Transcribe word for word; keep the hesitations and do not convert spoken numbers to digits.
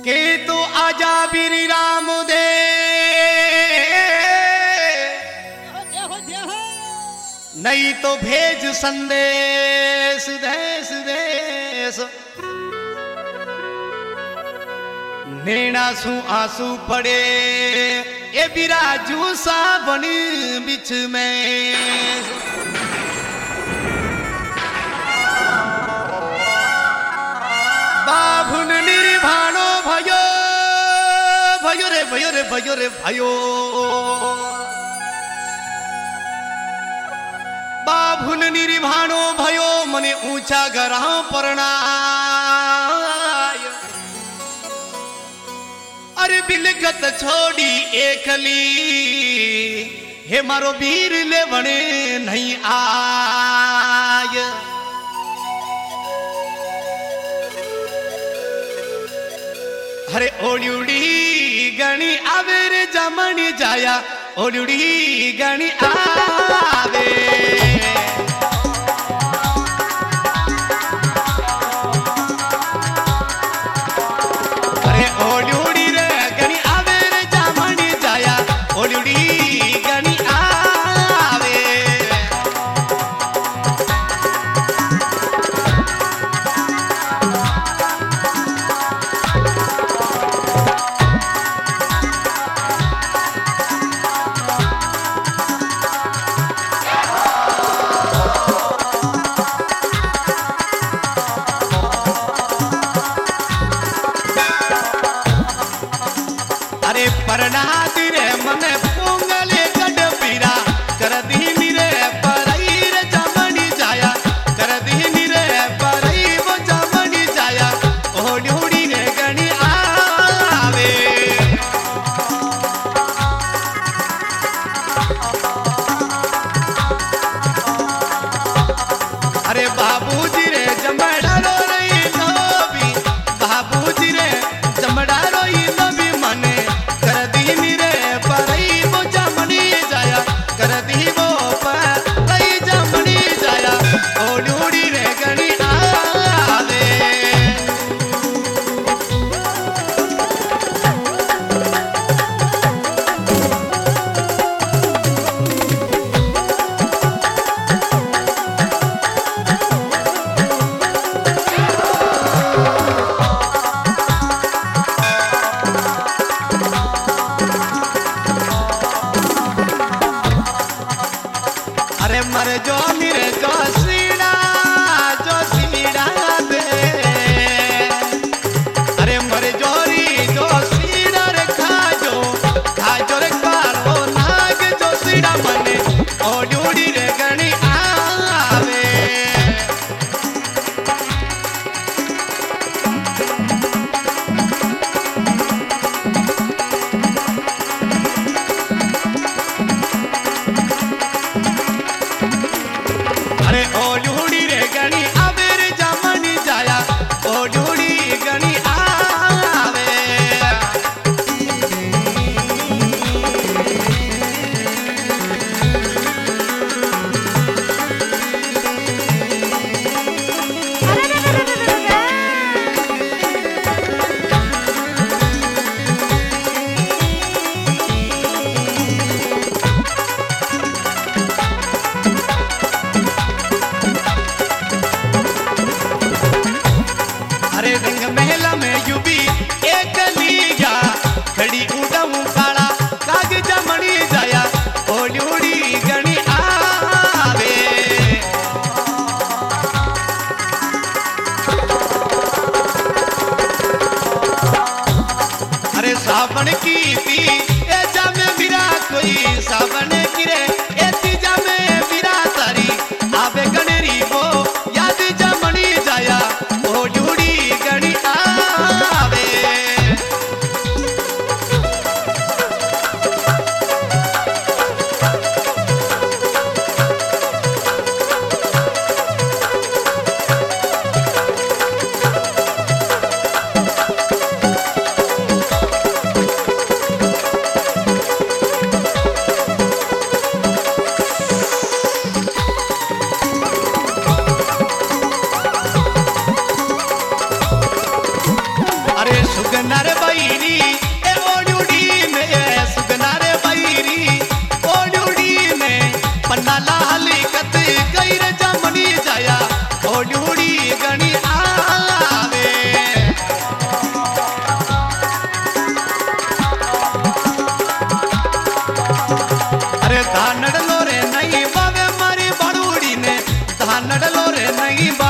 के तो आजा बीरी राम दे नहीं तो भेज संदेश देश देश नेना सु आंसू पड़े ये बिराजू सावन बीच में बाभुन निर्भाणो भयो भयो रे भयो रे भयो रे भयो बाभुन निर्भाणो भयो मने ऊंचा गरा परणाय अरे बिलकत छोड़ी एकली हे मारो वीर ले बने नहीं आय अरे ओड़ी गणी आवे रे जमनी जाया ओड़ी गणी आवे अरे ओड़ी रे गणी आवे रे जमनी जाया ओड़ी गणी आवे अरे परनाती रे मने पोंगले गड पीरा कर दीनी रे परई रे जमनी जाया कर दीनी रे परई वो जमनी जाया ओड़ी ओड़ी रे गणी आवे अरे बाबूजी रे जमड़ा रो रही नबी बाबूजी रे जमड़ा रोई नबी मने कर दीनी रे परई वो जमनी जाया कर दी वो परई जमनी जाया ओड़ी ओड़ी रे गणी आवे अरे मर जो मेरे जो सीड़ा जो सीड़ा दे अरे मर जोरी जो सीड़ा रे खाजो खाजो रे कालो नाग जो सीड़ा मने ओड़ी ओड़ी रे गणी आवे अरे ओड़ी रे गणी आवे रे जमनी जाया ओड़ी गणी आवे अरे रंग महला में युबी एक लिया खड़ी उड़ाऊं काला काग जमनी जाया ओड़ी ओड़ी गणी आवे अरे सावन की थी ए जामे बिरा कोई सावन की रे ए ती जामे बिरा तारी आवे गणरी वो याद जमनी जाया ओड़ी ओड़ी गणी आवे नडलो रे नहीं बा